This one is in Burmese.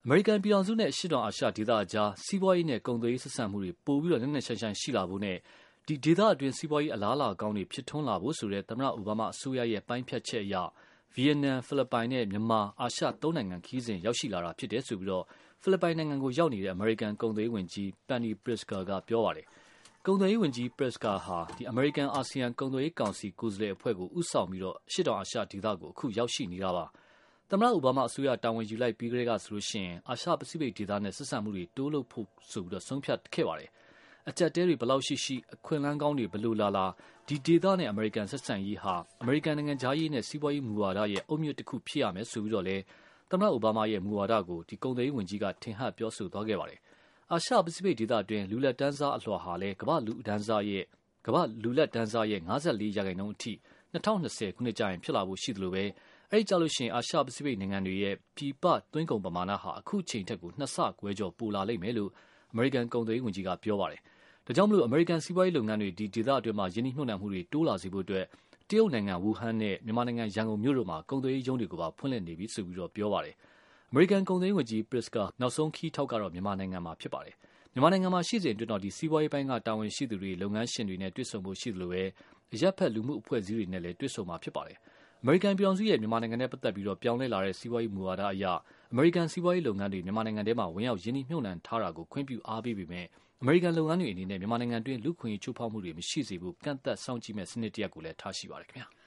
မေရိကန်ပြည်ထောင်စုနဲ့အရှေ့တောင်အာရှဒေသအကြားစီးပွားရေးနဲ့ကုန်သွယ်ရေးဆက်ဆံမှုတွေပိုပြီးနက်နက်ရှိုင်းရှိုင်းရှိလာဖို့နဲ့ဒီဒေသအတွင်းစီးပွားရေးအလားအလာကောင်းတွေဖြစ်ထွန်းလာဖို့ဆိုတဲ့သမ္မတအိုဘားမားအစိုးရရဲ့ပိုင်းဖြတ်ချက်အရဗီယက်နမ်ဖိလစ်ပိုင်နဲ့မြန်မာအာရှသုံးနိုင်ငံခရီးစဉ်ရောက်ရှိလာတာဖြစ်တယ်ဆိုပြီးဖိလစ်ပိုင်နိုင်ငံကိုရောက်နေတဲ့အမေရိကန်ကုန်သွယ်ရေးဝန်ကြီး Penny Pritzker ကပြောပါတယ်။ကုန်သွယ်ရေးဝန်ကြီး Pritzker ဟာအမေရိကန်အာဆီယံကုန်သွယ်ရေးကောင်စီကိုယ်စားလှယ်အဖွဲ့ကိုဦးဆောင်ပြီးအရှေ့တောင်အာရှဒေသကိုအခုရောက်ရှိနေတာပါ။သမ္မတအိုဘားမားအစိုးရတာဝန်ယူလိုက်ပြီးကတည်းကဆိုရင်အာရှပစိဖိတ်ဒေသနဲ့ဆက်ဆံမှုတွေတိုးလုပ်ဖို့ဆိုပြီးဆုံးဖြတ်ခဲ့ပါတယ်။အကြက်တဲတွေဘလောက်ရှိအခွင့်အလမ်းကောင်းတွေဘလို့လာဒီဒေသနဲ့အမေရိကန်ဆက်ဆံရေးဟာအမေရိကန်နိုင်ငံသားရေးနဲ့စီးပွားရေးမူဝါဒရဲ့အုတ်မြစ်တစ်ခုဖြစ်ရမယ်ဆိုပြီးလည်းသမ္မတအိုဘားမားရဲ့မူဝါဒကိုကုန်သွယ်ရေးဝန်ကြီးကထင်ဟပ်ပြောဆိုသွားခဲ့ပါတယ်။အာရှပစိဖိတ်ဒေသအတွင်းလူလက်တန်းစားအလွှာဟာလည်းကမ္ဘာလူလက်တန်းစားရဲ့54%အထိ2020ခုနှစ်ကျရင်ဖြစ်လာဖို့ရှိသလိုပဲအဲဒီကြလို့ရှိရင်အာရှပစိဖိတ်နိုင်ငံတွေရဲ့ပြည်ပသွင်းကုန်ပမာဏဟာအခုချိန်ထက်ကို2ဆခွဲကျော်ပိုလာလိမ့်မယ်လို့အမေရိကန်ကုန်သွယ်ရေးဝန်ကြီးကပြောပါတယ်။ဒါကြောင့်အမေရိကန်စီးပွားရေးလုပ်ငန်းတွေဒီဒေသအတွင်းမှာယင်းနှိမ့်နှံမှုတွေတိုးလာစေဖို့အတွက်တရုတ်နိုင်ငံဝူဟန်နဲ့မြန်မာနိုင်ငံရန်ကုန်မြို့တို့မှာကုန်သွယ်ရေးရုံးတွေကိုပါဖွင့်လှစ်နေပြီဆိုပြီးပြောပါတယ်။အမေရိကန်ကုန်သွယ်ရေးဝန်ကြီး Pritzker နောက်ဆုံးခီးထောက်ကတော့မြန်မာနိုင်ငံမှာဖြစ်ပါတယ်။မြန်မာနိုင်ငံမှာရှိစဉ်အတွင်းစီးပွားရေးပိုင်းကတာဝန်ရှိသူတွေလုပ်ငန်းရှင်တွေနဲ့တွေ့ဆုံဖို့ရှိသလိုပဲအရပ်ဖက်လူမှုအဖွဲ့အစည်းတွေနဲ့လည်းတွေ့ဆုံမှာဖြစ်ပါတယ်။အမေရိကန်ပြည်ထောင်စုရဲ့မြန်မာနိုင်ငံနဲ့ပတ်သက်ပြီးပြောင်းလဲလာတဲ့စီးပွားရေးမူဝါဒအရအမေရိကန်စီးပွားရေးလုပ်ငန်းတွေမြန်မာနိုင်ငံထဲမှာဝင်ရောက်ရင်းနှီးမြှုပ်နှံထားတာကိုခွင့်ပြုအားပေးပေမဲ့အမေရိကန်လုပ်ငန်းတွေအနေနဲ့မြန်မာနိုင်ငံတွင်းလူ့အခွင့်အရေးချိုးဖောက်မှုတွေမရှိစေဖို့ကန့်သတ်စောင့်ကြည့်မဲ့စနစ်တရက်ကိုလည်းထားရှိပါတယ်ခင်ဗျာ။